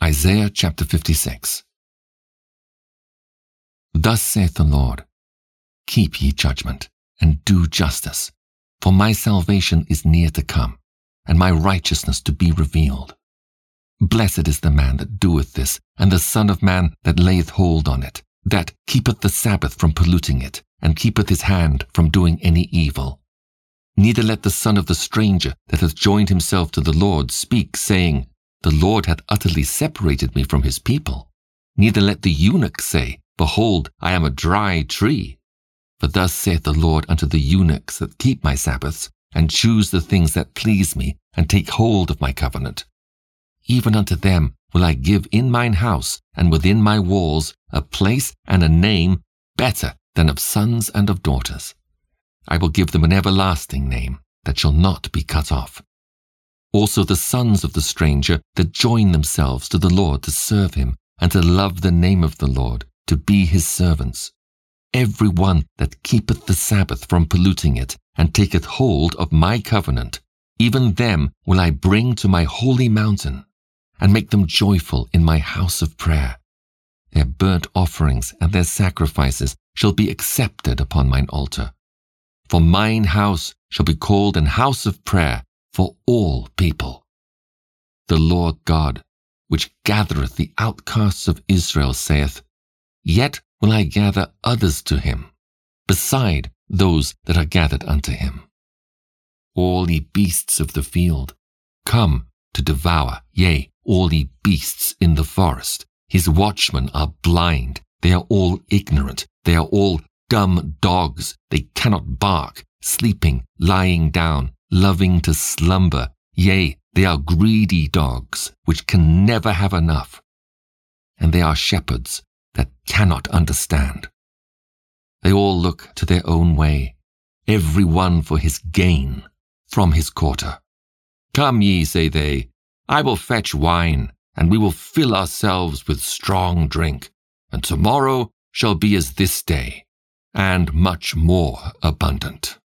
Isaiah chapter 56. Thus saith the Lord, Keep ye judgment, and do justice, for my salvation is near to come, and my righteousness to be revealed. Blessed is the man that doeth this, and the Son of Man that layeth hold on it, that keepeth the Sabbath from polluting it, and keepeth his hand from doing any evil. Neither let the son of the stranger that hath joined himself to the Lord speak, saying, The Lord hath utterly separated me from his people. Neither let the eunuch say, Behold, I am a dry tree. For thus saith the Lord unto the eunuchs that keep my Sabbaths, and choose the things that please me, and take hold of my covenant. Even unto them will I give in mine house, and within my walls, a place and a name better than of sons and of daughters. I will give them an everlasting name that shall not be cut off. Also the sons of the stranger that join themselves to the Lord to serve him, and to love the name of the Lord, to be his servants. Every one that keepeth the Sabbath from polluting it, and taketh hold of my covenant, even them will I bring to my holy mountain, and make them joyful in my house of prayer. Their burnt offerings and their sacrifices shall be accepted upon mine altar. For mine house shall be called an house of prayer for all people. The Lord God, which gathereth the outcasts of Israel, saith, Yet will I gather others to him, beside those that are gathered unto him. All ye beasts of the field, come to devour, yea, all ye beasts in the forest. His watchmen are blind, they are all ignorant, they are all dumb dogs, they cannot bark, sleeping, lying down, loving to slumber. Yea, they are greedy dogs, which can never have enough. And they are shepherds that cannot understand. They all look to their own way, every one for his gain from his quarter. Come ye, say they, I will fetch wine, and we will fill ourselves with strong drink, and tomorrow shall be as this day, and much more abundant.